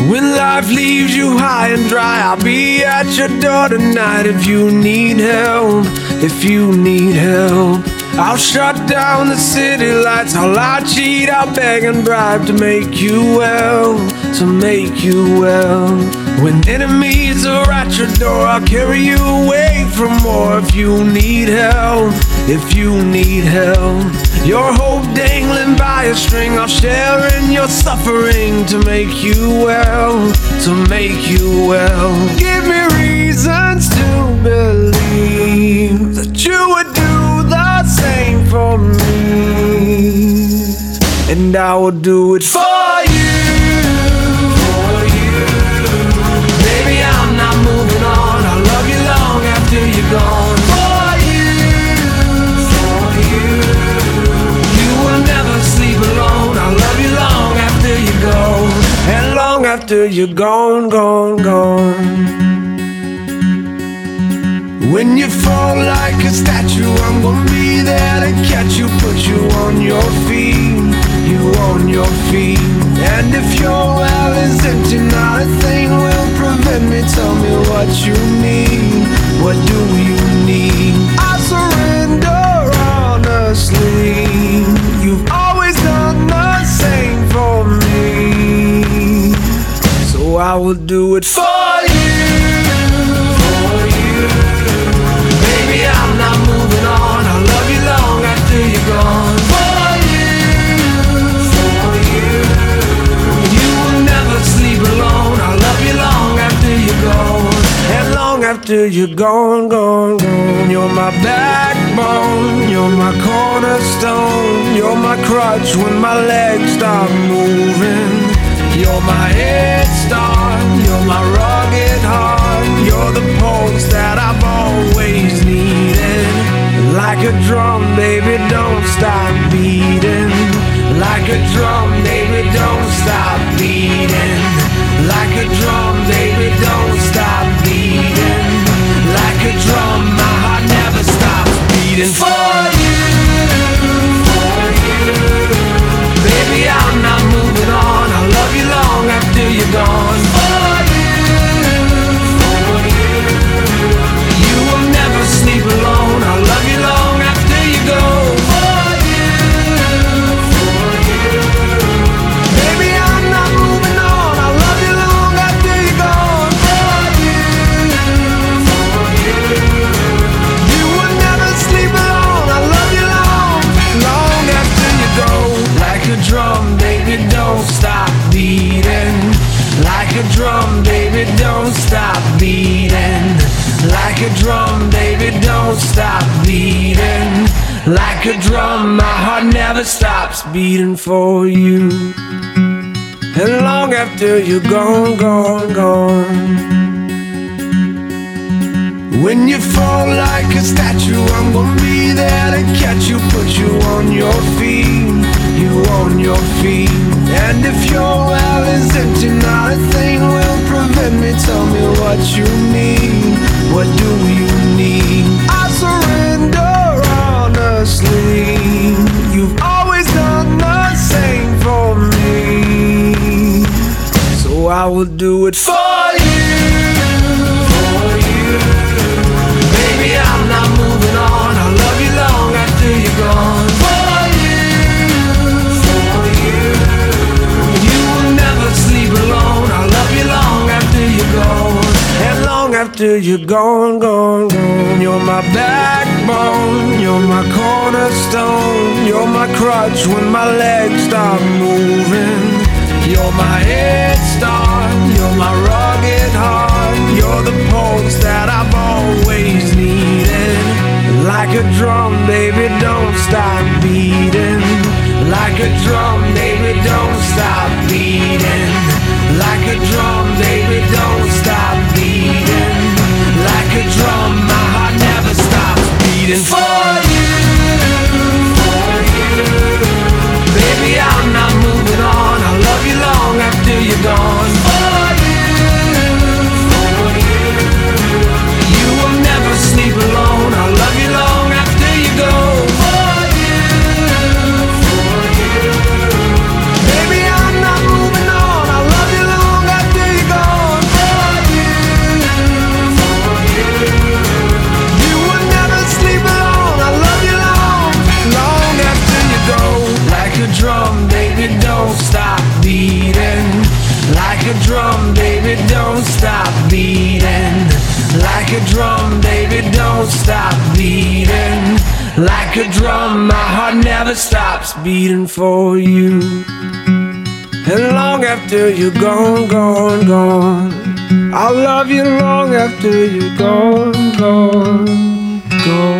When life leaves you high and dry, I'll be at your door tonight. If you need help, if you need help, I'll shut down the city lights. I'll lie, cheat, I'll beg and bribe to make you well, to make you well. When enemies are at your door, I'll carry you away from more. If you need help, if you need help, your hope dangling by a string, I'll share in your suffering to make you well, to make you well. Give me reasons to believe that you would do the same for me, and I will do it for you. For you, baby, I'm not moving on. I'll love you long after you're gone. For you, you will never sleep alone. I'll love you long after you go, and long after you're gone, gone, gone. When you fall like a statue, I'm gonna be there to catch you, put you on your feet, you on your feet. And if your well is empty, not a thing will prevent me. Tell me what you need, what do you need? I surrender honestly. You've always done the same for me, so I will do it for you. I'm not moving on. I'll love you long after you're gone. For you, you will never sleep alone. I'll love you long after you're gone, and long after you're gone, gone, gone. You're my backbone, you're my cornerstone, you're my crutch when my legs stop moving. You're my head start, you're my rugged heart, you're the pulse that I've always needed. Like a drum, baby, don't stop beating. Like a drum, baby, don't stop beating. Like a drum, baby, don't stop beating. Like a drum, my heart never stops beating. For you, baby, I'm not moving on. I'll love you long after you're gone. For you, you will never sleep alone. I'll love you long after you go. For you, baby, I'm not moving on. I'll love you long after you're gone. For you, you will never sleep alone. I'll love you long, long after you go. Like a drum, baby, don't stop beating. Like a drum, baby, don't stop beating. Like a drum, baby, don't stop beating. Like a drum, my heart never stops beating for you, and long after you're gone, gone, gone. When you fall like a statue, I'm gonna be there to catch you, put you on your feet, you on your feet. And if your well is empty, not a thing will prevent me. Tell me what you need, what do you need? I surrender honestly. You've always done the same for me, so I will do it for you. For you, baby, I'm not moving on. I'll love you long after you're gone. For you, you will never sleep alone. I'll love you long after you're gone, and long after you're gone, gone, gone. You're my backbone, you're my cornerstone, you're my crutch when my legs stop moving. You're my head start, you're my rugged heart, you're the pulse that I've always needed. Like a drum, baby, don't stop beating. Like a drum, baby, don't stop beating. Like a drum, baby, don't stop beating. Like a drum, my heart never stops beating. For you, baby, I'm not moving on. I'll love you long after you're gone. For you, you will never sleep alone. I'll love you long after you go. For you, like a drum, baby, don't stop beating. Like a drum, my heart never stops beating for you. And long after you're gone, gone, gone, I'll love you long after you're gone, gone, gone.